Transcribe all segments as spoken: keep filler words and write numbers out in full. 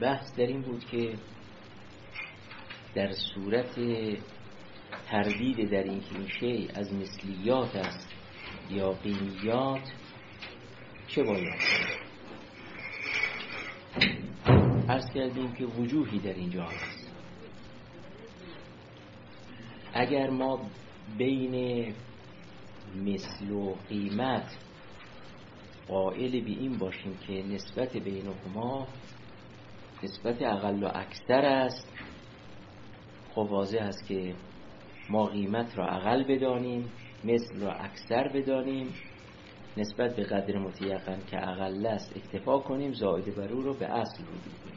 بحث در این بود که در صورت تردید در این که این شیء از مثلیات است یا قیمیات چه باید؟ عرض کردیم که وجوهی در اینجا هست. اگر ما بین مثل و قیمت قائل به این باشیم که نسبت بینهما نسبت اقل و اکثر است، خب واضح است که ما قیمت را اقل بدانیم، مثل را اکثر بدانیم، نسبت به قدر متیقن که اقل است اکتفا کنیم، زائد بر او رو به اصل رجوع کنیم.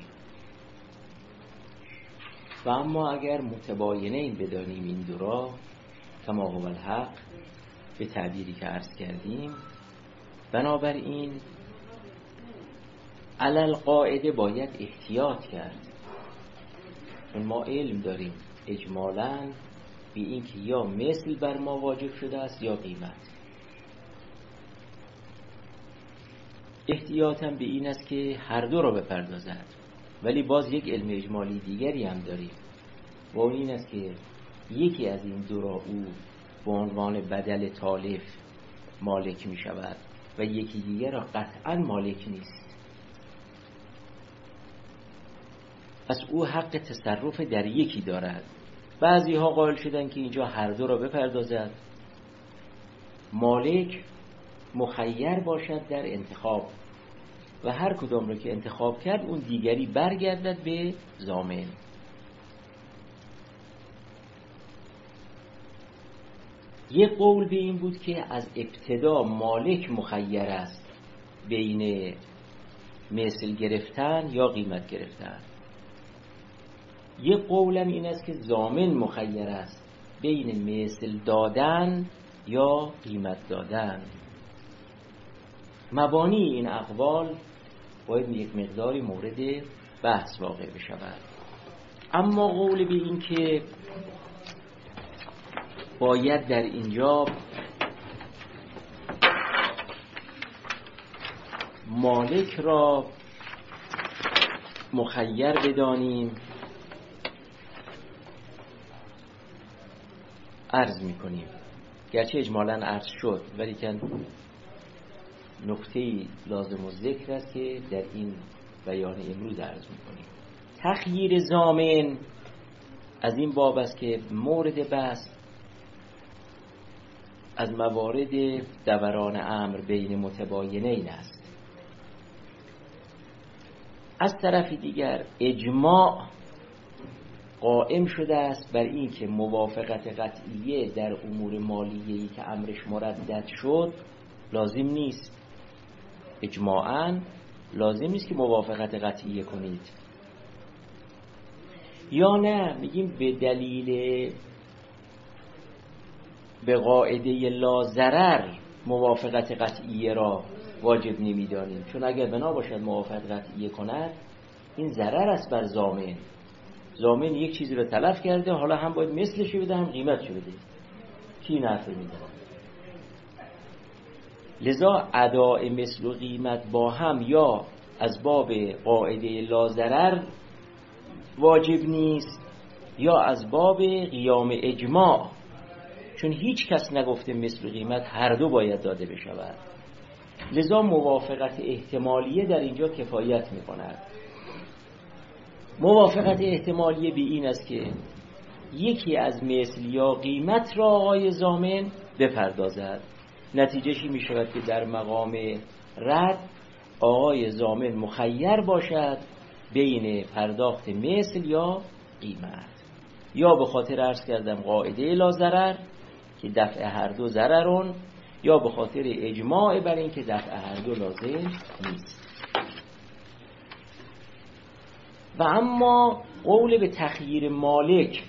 و اما اگر متباینین بدانیم این دو را، کما هو الحق به تعبیری که عرض کردیم، بنابراین علل قاعده باید احتیاط کرد، چون ما علم داریم اجمالاً به این که یا مثل بر ما واجب شده است یا قیمت. احتیاطاً به این است که هر دو را بپردازد، ولی باز یک علم اجمالی دیگری هم داریم و اون این است که یکی از این دو را او به عنوان بدل تالف مالک می شود و یکی دیگر را قطعاً مالک نیست. پس او حق تصرف در یکی دارد. بعضی ها قائل شدن که اینجا هر دو را بپردازد، مالک مخیر باشد در انتخاب و هر کدام را که انتخاب کرد اون دیگری برگردد به ضامن. یک قول به این بود که از ابتدا مالک مخیر است بین مثل گرفتن یا قیمت گرفتن. یک قولم این است که ضامن مخیر است بین مثل دادن یا قیمت دادن. مبانی این اقوال باید یک مقداری مورد بحث واقع بشود. اما قول به این که باید در اینجا مالک را مخیر بدانیم، عرض میکنیم، گرچه اجمالاً عرض شد ولی که نکته‌ای لازم و ذکر است که در این بیان امروز عرض میکنیم. تخییر ضامن از این باب است که مورد بحث از موارد دوران امر بین متباینین است. از طرف دیگر اجماع قائم شده است بر این که موافقت قطعیه در امور مالیه‌ای که امرش مردد شد لازم نیست. اجماعاً لازم نیست که موافقت قطعیه کنید، یا نه میگیم به دلیل به قاعده لا ضرر موافقت قطعیه را واجب نمیدانیم، چون اگر بنا باشد موافقت قطعیه کند این ضرر است بر ضامن. ضامن یک چیزی رو تلف کرده، حالا هم باید مثلش بده هم قیمتش بده، کی نفع میده؟ لذا اداء مثل و قیمت با هم یا از باب قاعده لا ضرر واجب نیست یا از باب قیام اجماع، چون هیچ کس نگفته مثل و قیمت هر دو باید داده بشود. لذا موافقت احتمالیه در اینجا کفایت میکند. موافقت احتمالیه به این است که یکی از مثل یا قیمت را آقای ضامن بپردازد. نتیجهشی می شود که در مقام رد آقای ضامن مخیر باشد بین پرداخت مثل یا قیمت، یا به خاطر عرض کردم قاعده لا ضرر که دفع هر دو ضررون، یا به خاطر اجماع بر این که دفع هر دو لازم نیست. و اما قول به تخییر مالک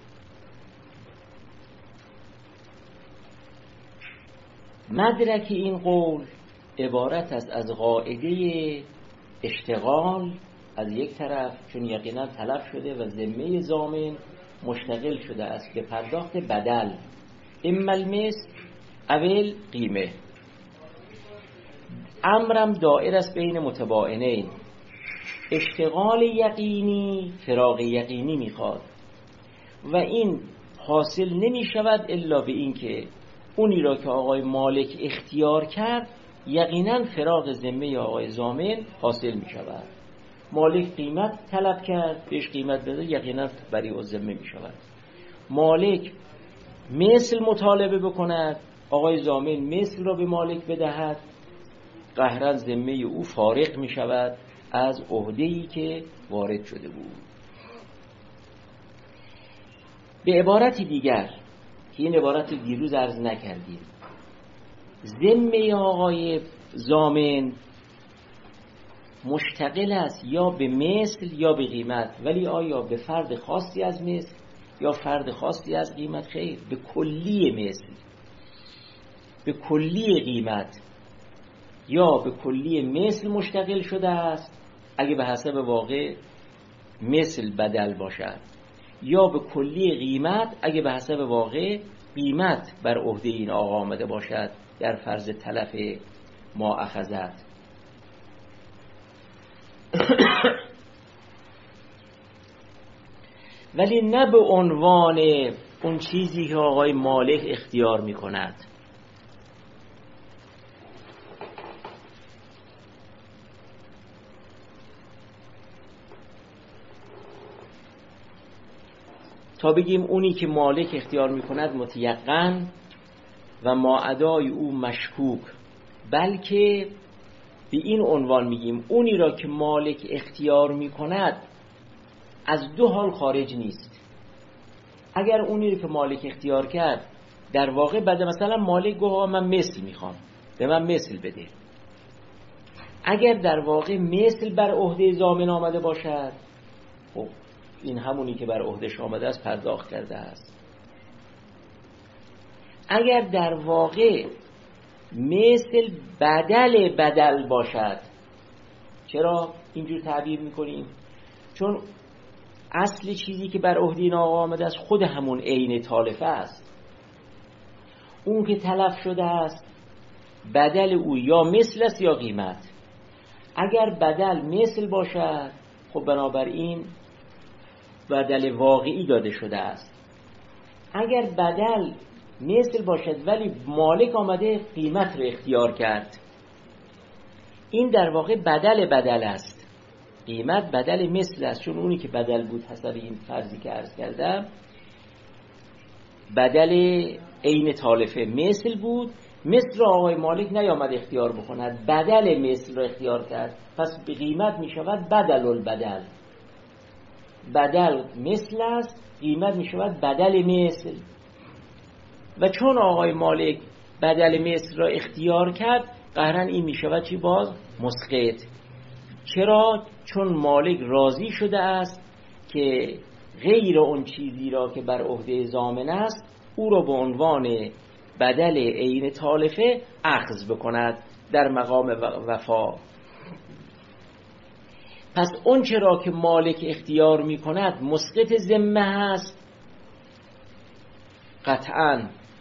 مدرک این قول عبارت است از قاعده اشتغال از یک طرف، چون یقینا تلف شده و ذمه ضامن مشتغل شده است به پرداخت بدل، اما المثل اول قیمه. امرم دائر است بین متباینین، اشتغال یقینی فراغ یقینی میخواد و این حاصل نمی شود الا به این که اونی را که آقای مالک اختیار کرد یقینا فراغ ذمه آقای ضامن حاصل می شود. مالک قیمت طلب کرد، بهش قیمت بده، یقینا بری و ذمه می شود. مالک مثل مطالبه بکند، آقای ضامن مثل را به مالک بدهد، قهرا ذمه او فارغ می شود از عهده‌ای که وارد شده بود. به عبارت دیگر که این عبارت دیروز عرض نکردیم، ذمه آقای ضامن مشتغل است یا به مثل یا به قیمت، ولی آیا به فرد خاصی از مثل یا فرد خاصی از قیمت؟ خیر، به کلی مثل، به کلی قیمت یا به کلی مثل مشتغل شده است اگه به حسب واقع مثل بدل باشد، یا به کلی قیمت اگه به حسب واقع قیمت بر عهده این آقا آمده باشد در فرض تلف ما اخذت. ولی نه به عنوان اون چیزی که آقای مالک اختیار می کند. تا بگیم اونی که مالک اختیار می کند متیقن و ما ادای او مشکوک، بلکه به این عنوان میگیم اونی را که مالک اختیار می کند از دو حال خارج نیست. اگر اونی را که مالک اختیار کرد در واقع بعد مثلا مالک گفت من مثل میخوام، به من مثل بده، اگر در واقع مثل بر عهده ضامن آمده باشد، خب این همونی که بر عهدهش آمده است پرداخت کرده است. اگر در واقع مثل بدل بدل باشد، چرا اینجور تعبیر میکنیم؟ چون اصل چیزی که بر عهده این آقا آمده است خود همون عین تالفه است. اون که تلف شده است بدل او یا مثل است یا قیمت. اگر بدل مثل باشد خب بنابراین بدل واقعی داده شده است. اگر بدل مثل باشد ولی مالک آمده قیمت رو اختیار کرد، این در واقع بدل بدل است، قیمت بدل مثل است. چون اونی که بدل بود حسب این فرضی که عرض کردم بدل عین تالفه مثل بود، مثل رو آقای مالک نیامد اختیار بکند، بدل مثل رو اختیار کرد، پس به قیمت می شود بدل البدل. بدل مثل است، قیمت می شود بدل مثل. و چون آقای مالک بدل مثل را اختیار کرد قهرا این می شود چی؟ باز مسقط. چرا؟ چون مالک راضی شده است که غیر اون چیزی را که بر عهده ضامن است او را به عنوان بدل عین تالفه اخذ بکند در مقام وفا. پس اون چرا که مالک اختیار می کند مسقط ذمه هست، قطعاً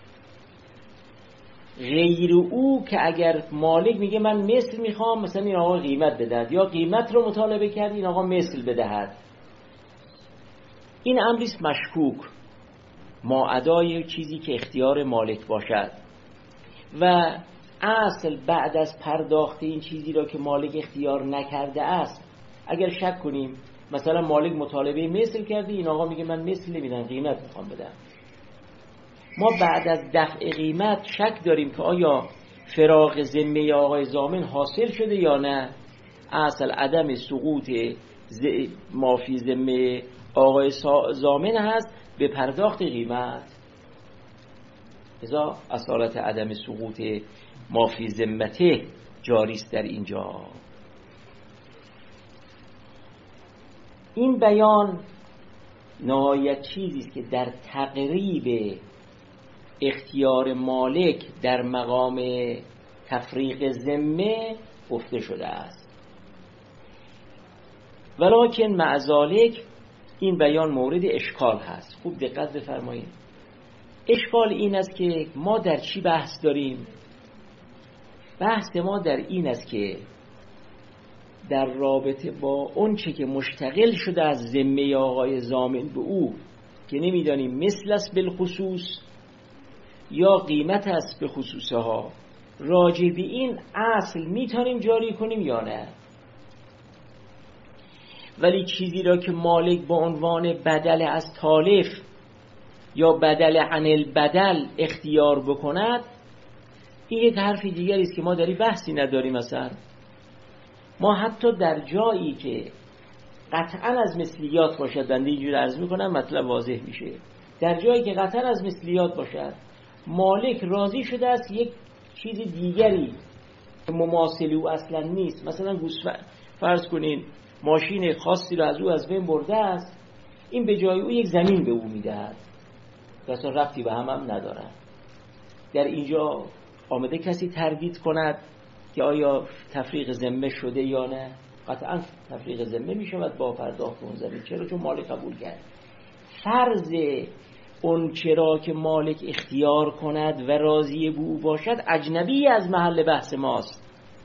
غیر او که اگر مالک میگه من مثل میخوام، مثلا این آقا قیمت بدهد، یا قیمت رو مطالبه کرد این آقا مثل بدهد، این امریست مشکوک، ما ادای چیزی که اختیار مالک باشد. و اصل بعد از پرداخت این چیزی را که مالک اختیار نکرده است، اگر شک کنیم مثلا مالک مطالبه مثل کرده، این آقا میگه من مثل نمیدم قیمت میخوام بدم، ما بعد از دفع قیمت شک داریم که آیا فراغ ذمه آقای ضامن حاصل شده یا نه. اصل عدم سقوط مافی ذمه آقای ضامن هست به پرداخت قیمت، لذا اصالت عدم سقوط مافی ذمته جاری است در اینجا. این بیان نهایت چیزی است که در تقریب اختیار مالک در مقام تفریق ذمه گفته شده است. ولکن مع ذلک این بیان مورد اشکال هست. خوب دقت بفرمایید. اشکال این است که ما در چی بحث داریم؟ بحث ما در این است که در رابطه با اون چه که مشتغل شده از ذمه آقای ضامن به او که نمیدانیم مثل است بالخصوص یا قیمت است به خصوصه ها، راجع به این اصل میتونیم جاری کنیم یا نه. ولی چیزی را که مالک با عنوان بدل از تالف یا بدل عن البدل اختیار بکند، این یک حرفی دیگری است که ما داری بحثی نداریم. مثلا ما حتی در جایی که قطعا از مثلیات باشد، بنده اینجور عرض میکنم مطلب واضح میشه، در جایی که قطعا از مثلیات باشد مالک راضی شده است یک چیز دیگری که مماثل او اصلا نیست، مثلا گوسفند فرض کنین ماشین خاصی رو از او از بین برده است، این به جای او یک زمین به او میدهد که اصلا ربطی به هم هم ندارد. در اینجا آمده کسی تردید کند که آیا تفریق ذمه شده یا نه؟ قطعا تفریق ذمه می شود با پرداخت اون زمین. چرا؟ چون مالک قبول کرد. فرض اون چرا که مالک اختیار کند و راضی به او باشد اجنبی از محل بحث ماست.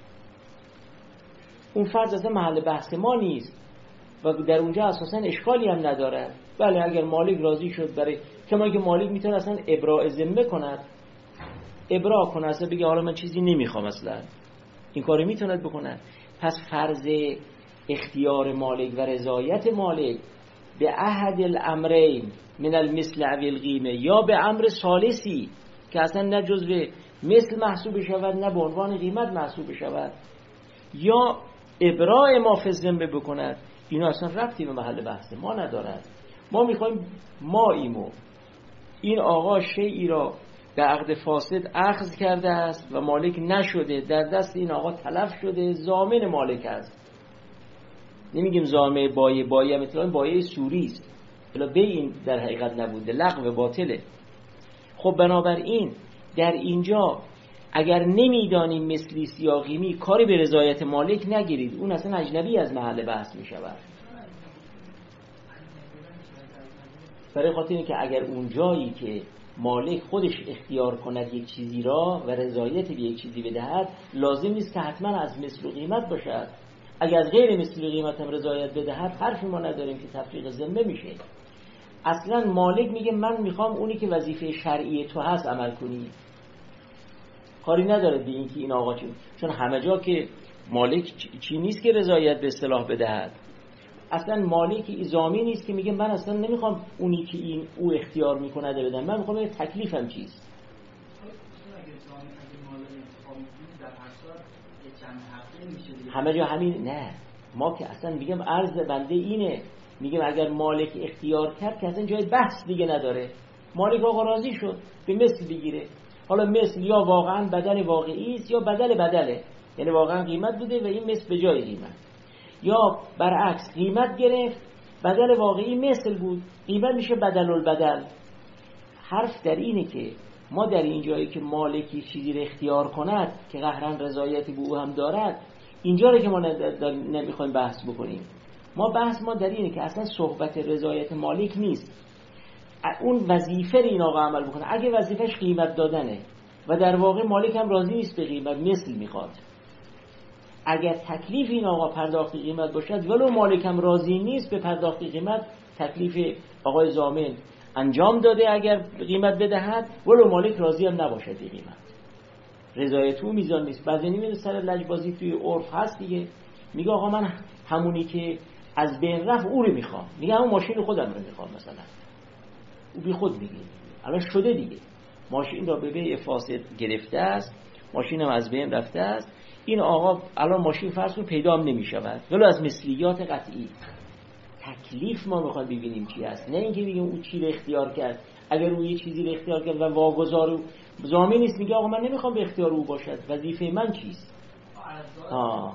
اون فرض اصلا محل بحث ما نیست و در اونجا اساسا اشکالی هم ندارد. بله اگر مالک راضی شد برای کما که مالک میتونه اصلا ابراء ذمه کند، ابراء کنه، اصلا بگه حالا من چیزی نمیخوام، اصلا این کارو میتوند بکنه. پس فرض اختیار مالک و رضایت مالک به احد الامرین من المثل او القیمه یا به امر ثالثی که اصلا نه جزو مثل محسوب شود نه به عنوان قیمت محسوب شود یا ابراء ما فی الذمه بکند، اینا اصلا ربطی به محل بحث ما ندارد. ما میخوایم ما ایمو این آقا شیئی را به عقد فاسد اخذ کرده است و مالک نشده، در دست این آقا تلف شده، ضامن مالک است. نمیگیم ضامن بایه، بایه مثلا بایه سوری است، بلا به این در حقیقت نبوده، لغو باطله. خب بنابراین در اینجا اگر نمیدانیم مثلی سیاقیمی کاری به رضایت مالک نگیرید، اون اصلا اجنبی از محل بحث میشود. برای خاطر اینه که اگر اون جایی که مالک خودش اختیار کند یک چیزی را و رضایت به یک چیزی بدهد، لازم نیست که حتما از مثل و قیمت باشد. اگر از غیر مثل و قیمت هم رضایت بدهد، حرفی ما نداریم که تفریق ذمه میشه. اصلا مالک میگه من میخوام اونی که وظیفه شرعی تو هست عمل کنی، کاری نداره به این که این آقا چی، چون همه جا که مالک چی نیست که رضایت به اصطلاح بدهد. اصلا مالک ضامن نیست که میگه من اصلا نمیخوام اونی که این او اختیار میکنه بدم، من میخوام تکلیفم چیست. همه جا همین نه، ما که اصلا میگم عرض بنده اینه، میگم اگر مالک اختیار کرد که اصلا جای بحث دیگه نداره. مالک آقا راضی شد به مثل بگیره، حالا مثل یا واقعا بدل واقعی است یا بدل بدله، یعنی واقعا قیمت بوده و این مثل به جای قیمت، یا برعکس قیمت گرفت بدل واقعی مثل بود، قیمت میشه بدل البدل. حرف در اینه که ما در این جایی که مالکی چیزی رو اختیار کند که قهرن رضایتی به او هم دارد، اینجا رو که ما نمیخوایم بحث بکنیم. ما بحث ما در اینه که اصلا صحبت رضایت مالک نیست، اون وظیفه رو این آقا عمل بکنه. اگه وظیفش قیمت دادنه و در واقع مالک هم راضی نیست به قیمت، مثل میخواد، اگر تکلیف این آقا پرداخت قیمت باشد ولو مالک هم راضی نیست به پرداخت قیمت، تکلیف آقای ضامن انجام داده اگر قیمت بدهد، ولو مالک راضی هم نباشد به قیمت، رضایت او میزان نیست. بعضی نمیده سر لجبازی توی عرف هست دیگه، میگه آقا من همونی که از بین رفت او رو میخوام، میگه همون ماشین خودم رو میخوام، مثلا او بی خود میگه الان شده دیگه، ماشین را به بیع فاسد گرفته است، ماشین هم از بین رفته است، این آقا الان ماشین فرض کن پیدا هم نمیشود ولو از مثلیات قطعی. تکلیف ما میخوایم ببینیم چی است، نه اینکه بگیم او چی رو اختیار کرد. اگر او یه چیزی رو اختیار کرد و واگذار و ضامن نیست، میگه آقا من نمیخوام به اختیار او باشد، وظیفه من چیست؟ آه.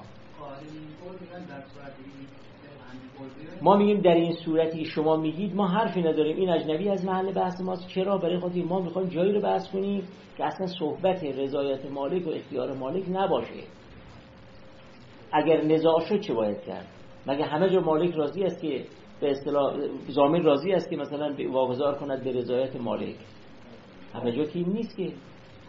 ما میگیم در این صورتی شما میگید ما حرفی نداریم، این اجنبی از محل بحث ماست. چرا؟ برای خاطر ما میخوایم جایی رو بحث کنیم که اصلا صحبت رضایت مالک و اختیار مالک نباشه. اگر نزاع شد چه باید کرد؟ مگه همه جا مالک راضی است که به اصطلاح ضامن راضی است که مثلا واگذار کند به رضایت مالک؟ همه جا که این نیست که،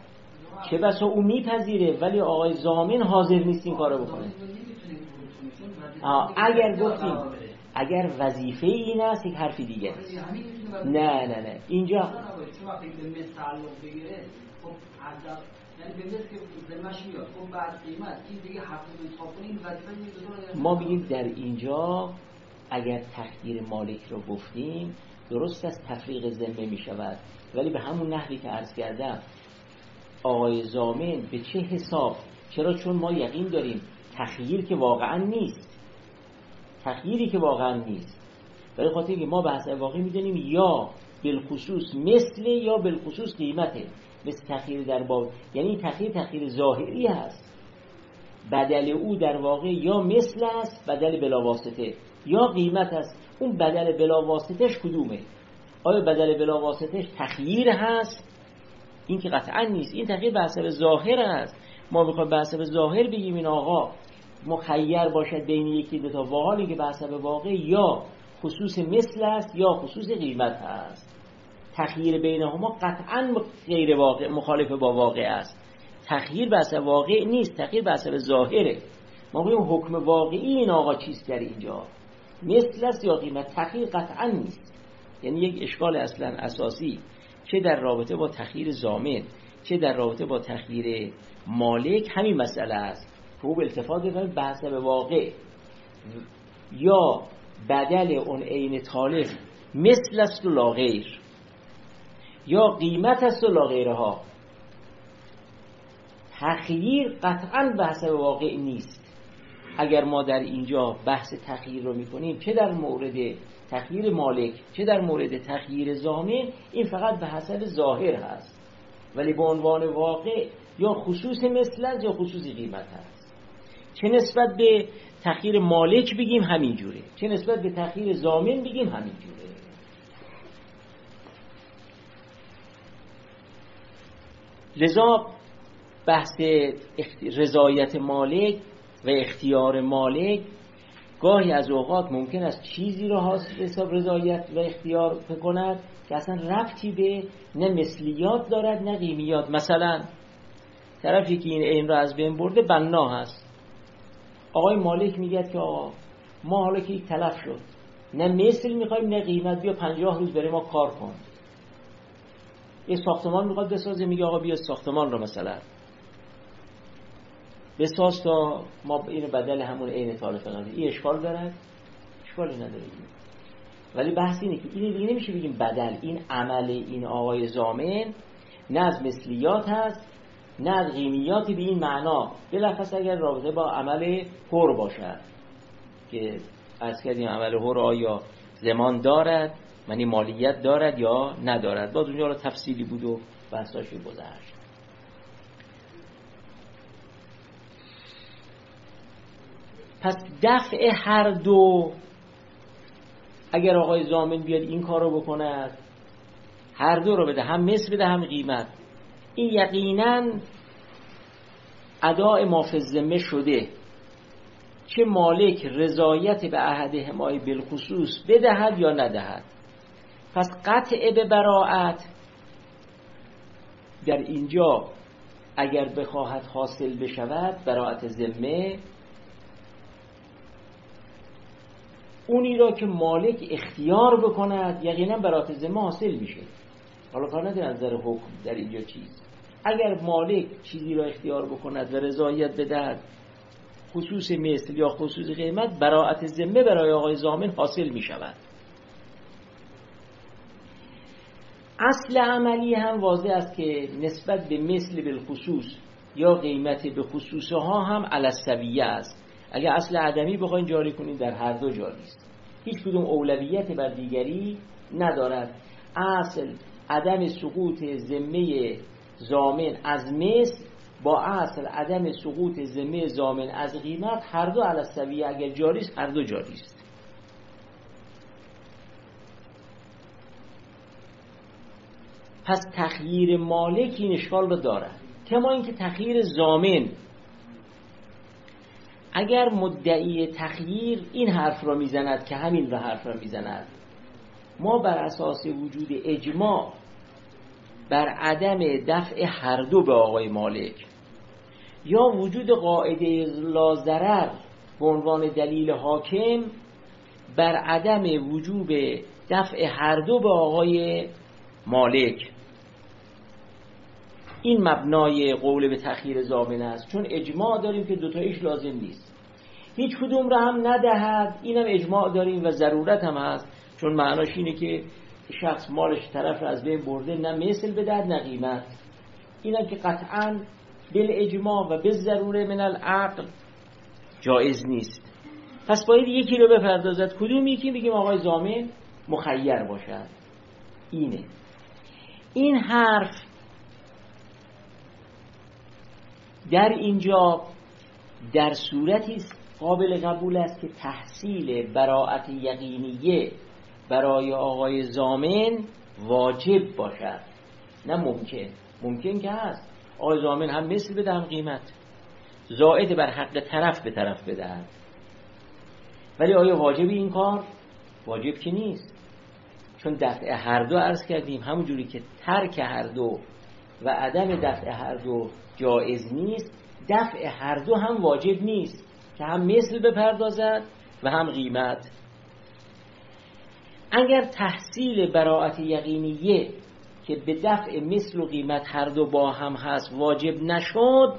چه بسا او میپذیره ولی آقای ضامن حاضر نیست این کارو بکنه. اگر گفتیم اگر وظیفه این است یک حرفی دیگه است. نه نه نه اینجا چون وقتی به مثل تعلق بگیره خب حد یعنی به مثل که ذمه‌ش میاد خب بعد قیمت این دیگه حق انتخاب کنیم وظیفه ما میگیم در اینجا اگر تقدیر مالک رو گفتیم درست است تفریق ذمه می شود، ولی به همون نحوی که عرض کردم آقای ضامن به چه حساب؟ چرا؟ چون ما یقین داریم تخییر که واقعا نیست، تخییری که واقعا نیست، برای خاطر اینکه ما بحث واقعی میدونیم یا بالخصوص مثل یا بالخصوص قیمته، مثل تخییر در باب، یعنی تخییر تخییر ظاهری هست، بدل او در واقع یا مثل است بدل بلا واسطه یا قیمت است. اون بدل بلا واسطهش کدومه؟ آیا بدل بلا واسطهش تخییر هست؟ این که قطعا نیست، این تخییر به حسب ظاهر است. ما میخوایم به حسب ظاهر بگیم این آقا مخیر باشد بین یکی دو تا، و حالی که به حسب واقع یا خصوص مثل است یا خصوص قیمت است. تخییر بینهما قطعا غیر واقع، مخالف با واقع است. تخییر به حسب واقع نیست، تخییر به حسب ظاهره. ما میگیم حکم واقعی این آقا چیست در اینجا؟ مثل است یا قیمت؟ تخییر قطعا نیست. یعنی یک اشکال اصلا اساسی چه در رابطه با تخییر ضامن چه در رابطه با تخییر مالک همین مسئله است. خوب التفات بفرمایید به حسب واقع یا بدل اون عین طالب مثل است و لا غیر، یا قیمت است و لا غیرها. تخییر قطعا به حسب واقع نیست. اگر ما در اینجا بحث تخییر رو میکنیم چه در مورد تخییر مالک چه در مورد تخییر ضامن، این فقط به حسب ظاهر هست، ولی به عنوان واقع یا خصوص مثل است یا خصوص قیمت هست. چه نسبت به تخییر مالک بگیم همین جوره، چه نسبت به تخییر ضامن بگیم همین جوره. لذا بحث رضایت مالک و اختیار مالک گاهی از اوقات ممکن است چیزی را حساب رضایت و اختیار کند که اصلا ربطی به نه مثلیات دارد نه قیمیات. مثلا طرفی که این عین را از بین برده بنا هست، آقای مالک میگه که آقا ما حالا که یک تلف شد نه مثل میخوایم نه قیمت، بیا پنجاه روز برای ما کار کن. یه ساختمان میخواد بسازه، میگه آقا بیا ساختمان رو مثلا بساز تا ما اینو بدل همون عین طالب فلان. این اشکال دارد؟ اشکالی نداره. ولی بحث اینه که این دیگه نمیشه بگیم بدل. این عمل این آقای ضامن نه از مثلیات هست نه از قیمیاتی به این معنا، بلافاصله اگر رابطه با عمل حر باشد که از کردیم عمل حر آیا زمان دارد، معنی مالیت دارد یا ندارد. باز اونجا رو تفصیلی بود و بحثاش گذشت. پس دفع هر دو، اگر آقای ضامن بیاد این کار رو بکند هر دو رو بده، هم مثل بده هم قیمت، این یقیناً اداء ما فی الذمه شده. چه مالک رضایت به احدهما بالخصوص بدهد یا ندهد. پس قطع به براءت در اینجا اگر بخواهد حاصل بشود، براءت ذمه، اونی را که مالک اختیار بکند یقینا براءت ذمه حاصل میشه. حالا کار نداره از نظر حکم در اینجا چیز، اگر مالک چیزی را اختیار بکند و رضایت بدهد خصوص مثل یا خصوص قیمت، براءت ذمه برای آقای ضامن حاصل می شود. اصل عملی هم واضح است که نسبت به مثل بالخصوص یا قیمت به خصوصها هم علی السویه است. اگر اصل عدمی بخواین جاری کنین در هر دو جاری است، هیچ کدوم اولویت بر دیگری ندارد. اصل عدم سقوط ذمه ضامن از مثل با اصل عدم سقوط ذمه ضامن از قیمت هر دو علی السویه اگر جاری است، هر دو جاری است. پس تخییر مالک این اشکال رو دارد. کما اینکه تخییر ضامن، اگر مدعی تخییر این حرف را میزند که همین را حرف را میزند، ما بر اساس وجود اجماع بر عدم دفع هر دو به آقای مالک یا وجود قاعده لا ضرر به عنوان دلیل حاکم بر عدم وجوب دفع هر دو به آقای مالک. این مبنای قول به تأخیر ضامن است، چون اجماع داریم که دوتایش لازم نیست، هیچ کدوم را هم ندهد. اینم اجماع داریم و ضرورت هم هست، چون معناش اینه که شخص مالش طرف را از بین برده، نه مثل بدهد نه قیمت. اینم که قطعاً بالاجماع و بالضروره من العقل جایز نیست. پس باید یکی رو بپردازد. کدوم یکی؟ بگیم آقای ضامن مخیر باشد. اینه این حرف در اینجا در صورتی قابل قبول است که تحصیل براءت یقینیه برای آقای ضامن واجب باشد، نه ممکن. ممکن که هست آقای ضامن هم مثل بده هم قیمت، زائد بر حق طرف به طرف بدهد، ولی آیا واجب این کار؟ واجب که نیست، چون دفع هر دو عرض کردیم همونجوری که ترک هر دو و عدم دفع هر دو جایز نیست، دفع هر دو هم واجب نیست که هم مثل بپردازد و هم قیمت. اگر تحصیل براءت یقینیه که به دفع مثل و قیمت هر دو با هم هست واجب نشد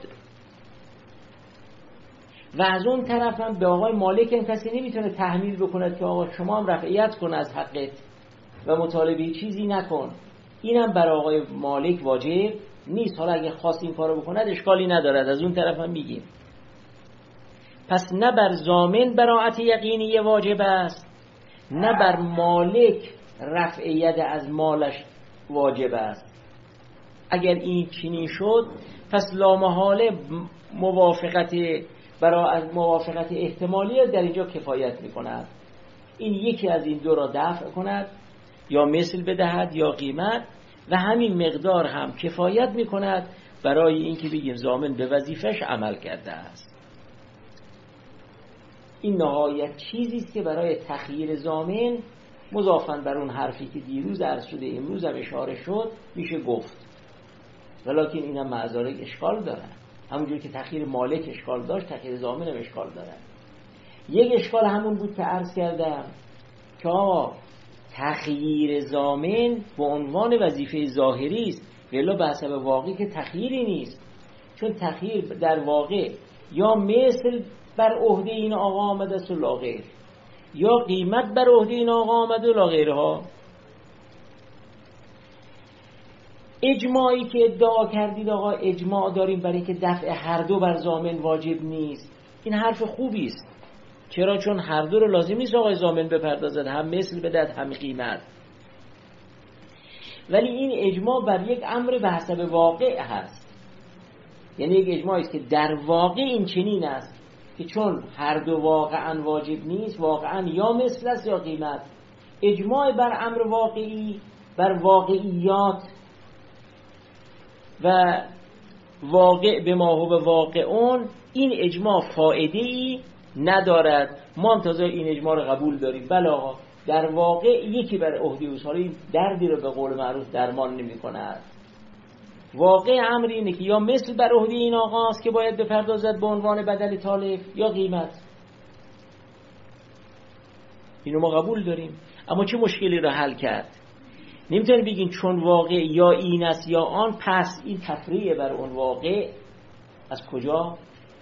و از اون طرف هم به آقای مالک هم کسی نمیتونه تحمیل بکند که آقا شما هم رفعیت کن از حقت و مطالبه چیزی نکن، اینم بر آقای مالک واجب نیست. حالا اگه خواست این کارو بکند اشکالی ندارد، از اون طرف هم میگیم. پس نه بر ضامن براءت یقینی واجب است، نه بر مالک رفع ید از مالش واجب است. اگر این چنین شد پس لامحاله موافقت برای موافقت احتمالی در اینجا کفایت میکند. این یکی از این دو را دفع کند، یا مثل بدهد یا قیمت، و همین مقدار هم کفایت میکند برای اینکه بگیم ضامن به وظیفش عمل کرده است. این نهایت چیزی است که برای تخییر ضامن مضافاً بر اون حرفی که دیروز عرض شده امروز هم اشاره شد میشه گفت، ولکن اینم معذاره اشکال داره. همونجور که تخییر مالک اشکال داشت، تخییر ضامن هم اشکال داره. یک اشکال همون بود که عرض کردم که تخییر ضامن به عنوان وظیفه ظاهری است، ولی به حسب واقعی که تخییری نیست، چون تخییر در واقع یا مثل بر عهده این آقا آمده است و لا غیر، یا قیمت بر عهده این آقا آمده و لا غیرها. اجماعی که ادعا کردید آقا اجماع داریم برای که دفع هر دو بر ضامن واجب نیست، این حرف خوبی است. چرا؟ چون هر دو رو لازم نیست آقای ضامن بپردازد، هم مثل بدهد هم قیمت. ولی این اجماع بر یک امر به حسب واقع هست، یعنی یک اجماعی است که در واقع این چنین است که چون هر دو واقعا واجب نیست، واقعا یا مثل است یا قیمت. اجماع بر امر واقعی، بر واقعیات و واقع به ما هو واقعون، این اجماع فایده‌ای ندارد. ما هم تازه این اجماع رو قبول داریم، بله آقا در واقع یکی بر عهده اوست، حالا این دردی رو به قول معروف درمان نمی کند. واقع امر اینه که یا مثل بر عهده این آقاست که باید بپردازد به عنوان بدل تالف، یا قیمت. اینو ما قبول داریم. اما چه مشکلی رو حل کرد؟ نمیتونی بگین چون واقع یا این است یا آن، پس این تفریع بر اون واقع از کجا؟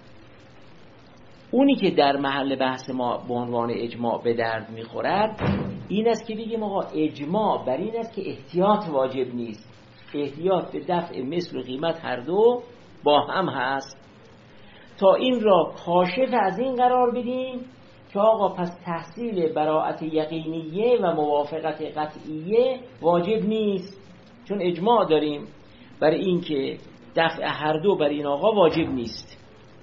اونی که در محل بحث ما به عنوان اجماع به درد میخورد این است که بگیم آقا اجماع بر این است که احتیاط واجب نیست، احتیاط به دفع مثل و قیمت هر دو با هم هست. تا این را کاشف از این قرار بدیم که آقا پس تحصیل براءت یقینیه و موافقت قطعیه واجب نیست، چون اجماع داریم بر این که دفع هر دو بر این آقا واجب نیست.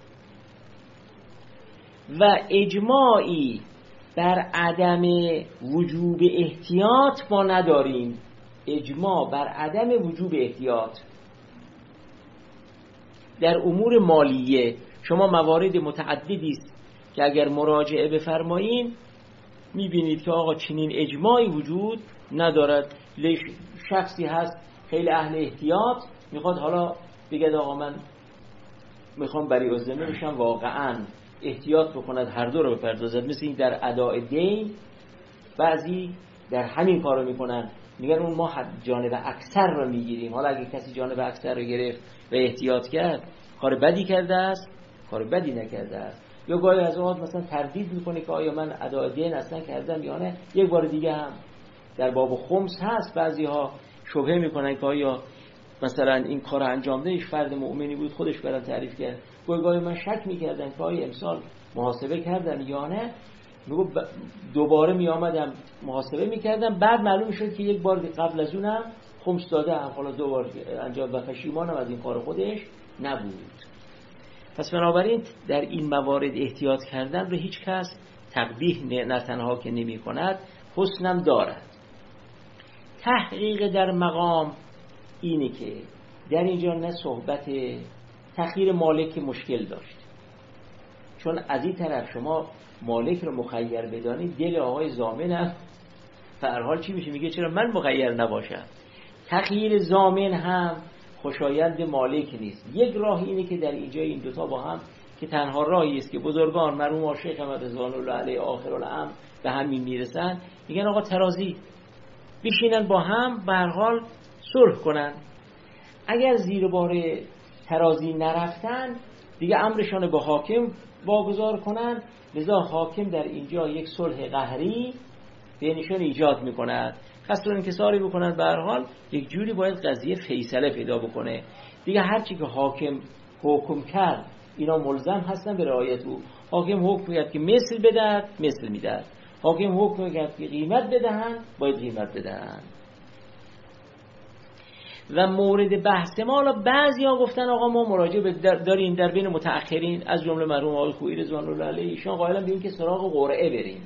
و اجماعی بر عدم وجوب احتیاط ما نداریم، اجماع بر عدم وجوب احتیاط در امور مالیه. شما موارد متعددی است که اگر مراجعه بفرمایین میبینید که آقا چنین اجماعی وجود ندارد. شخصی هست خیلی اهل احتیاط، میخواد حالا بگه آقا من میخوام بری الذمه بشم، واقعا احتیاط بکند هر دو رو بپردازد. مثل این در اداء دین بعضی در همین کارو میکنن، میگن اون ما جانب اکثر رو میگیریم. حالا اگه کسی جانب اکثر رو گرفت و احتیاط کرد کار بدی کرده است، کار بدی نکرده است. یا گاهی از اوقات مثلا تردید میکنه که آیا من اداء دین اصلا کردم یا نه. یک بار دیگه هم در باب خمس هست بعضی ها شبهه میکنن که آیا مثلا این کار انجام دهش فرد مؤمنی بود، خودش برام تعریف کرد. گاهی گاهی من شک میکردن که آیا امسال محاسبه کردم یا نه، میگو دوباره میآمدم محاسبه میکردم، بعد معلوم شد که یک بار قبل از اونم خمس داده هم، حالا دو بار انجام و پشیمانم از این کار خودش نبود. پس بنابراین در این موارد احتیاط کردن رو هیچ کس تقبیح نه تنها که نمی کند، حسنم دارد. تحقیق در مقام اینه که در اینجا نه صحبت تخییر مالک مشکل داشت، چون از این طرف شما مالک رو مخیر بدانید، دل آقای ضامن هم در حال چی میشه؟ میگه چرا من مخیر نباشم. تخییر ضامن هم خوشایند مالک نیست. یک راه اینه که در اینجا این دوتا با هم که تنها راهی است که بزرگان مرحوم شیخ احمد رضوان الله علیه آخرالامر به همین میرسن، میگن آقا ترازی بشینن با هم به هر حال صلح کنن. اگر زیر بار ترازی نرفتن دیگه امرشان به حاکم واگذار کنن، لذا حاکم در اینجا یک صلح قهری بینشون ایجاد میکند، قصد انکساری بکنن. به هر حال یک جوری باید قضیه فیصله پیدا بکنه دیگه. هرچی که حاکم حکم کرد اینا ملزم هستن به رعایت او. حاکم حکم کرد که مثل بدهد، مثل میدهد. حاکم حکم کرد که قیمت بدهن، باید قیمت بدهن. و مورد بحث ما، حالا بعضیا گفتن آقا ما مراجعه به داریم در بین متأخرین از جمله مرحوم آقای خویی رضوان الله علیه، ایشان قائلن به این که سراغ قرعه بریم.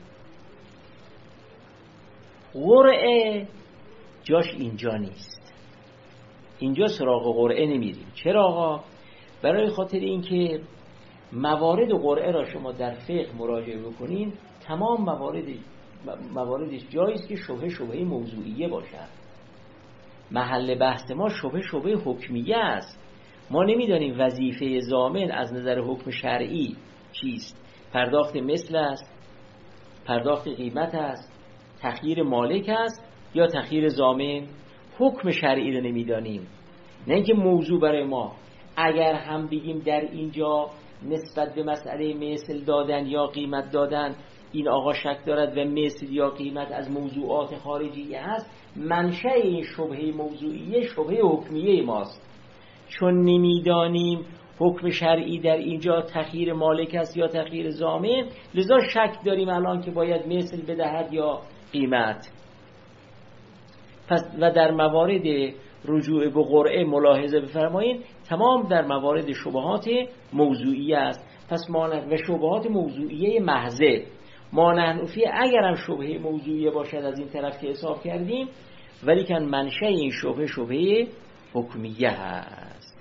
قرعه جاش اینجا نیست، اینجا سراغ قرعه نمیریم. چرا آقا؟ برای خاطر اینکه موارد قرعه را شما در فقه مراجعه بکنین، تمام موارد مواردش جایی است که شبهه شبهه موضوعیه باشد. محل بحث ما شبهه شبهه حکمیه است. ما نمیدانیم وظیفه ضامن از نظر حکم شرعی چیست. پرداخت مثل است، پرداخت قیمت است، تخییر مالک است یا تخییر ضامن. حکم شرعی رو نمیدانیم، نه اینکه موضوع برای ما. اگر هم بگیم در اینجا نسبت به مسئله مثل دادن یا قیمت دادن این آقا شک دارد و مثل یا قیمت از موضوعات خارجیه هست، منشأ این شبهه موضوعیه شبهه حکمیه ماست. چون نمیدانیم حکم شرعی در اینجا تخییر مالک است یا تخییر ضامن، لذا شک داریم الان که باید مثل بدهد یا قیمت. پس و در موارد رجوع به قرعه ملاحظه بفرمایید، تمام در موارد شبهات موضوعیه است. پس مانند و شبهات موضوعیه محضه مانند اگر هم شبهه موضوعیه باشد از این طرف که حساب کردیم، ولی کن منشأ این شبهه شبهه حکمیه هست.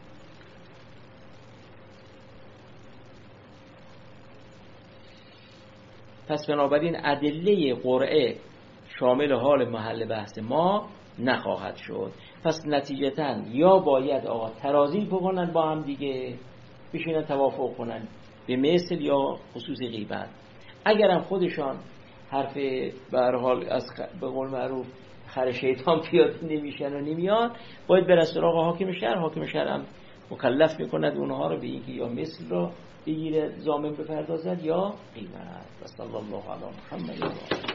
پس بنابراین ادله قرعه شامل حال محل بحث ما نخواهد شد. پس نتیجتاً یا باید آقا ترازی بکنن با هم دیگه، بشینن توافق کنن به مثل یا خصوص غیبت. اگرم خودشان حرف به هر حال از به قول معروف خر شیطان پیاده نمیشن و نمیان، باید برن سراغ حاکم شهر. حاکم شهر هم مکلف میکند اونها رو به اینکه یا مثل رو بگیره ضامن بپردازد یا قیمت. صلی الله علی محمد.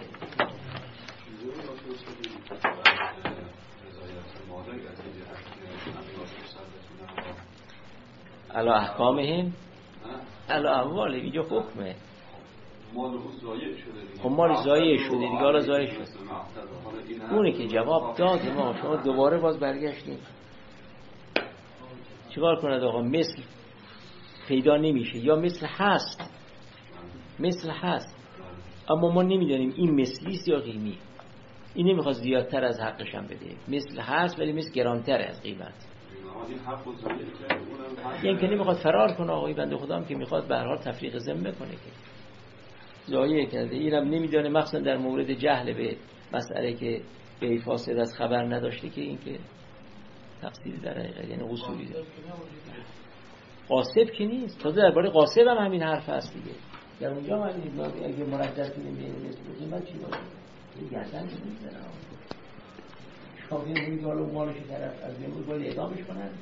علا احکامهم علا اموال، اینجا حکمه. مال او ضایع شده دیگه. خب مال ضایع شده دیگه، حالا ضایع شد. اونه که جواب داد ما، شما دوباره باز برگشتیم. چیکار کند آقا؟ مثل پیدا نمیشه یا مثل هست، مثل هست اما ما نمیدانیم این مثلیست یا قیمی. این نمیخواد زیادتر از حقش هم بده، مثل هست ولی مثل گرانتر از قیمت. یعنی که نمیخواد فرار کنه آقای بنده خدا هم که میخواد به هر حال تفریق ذمه کنه که ضایع کرده. اینم نمیدانه، مخصوصا در مورد جهل به مسئله که به فاسد از خبر نداشته که این که تفسیر در حقیقت یعنی اصولی داره. قاسب که نیست. تازه درباره قاسب هم همین حرف هست دیگه. در اونجا من اگه مرتب کنیم بین نسبت من چی باشه؟ یه گردن میزنم. شما این مالو مالش طرف از این باید اعدامش کنن.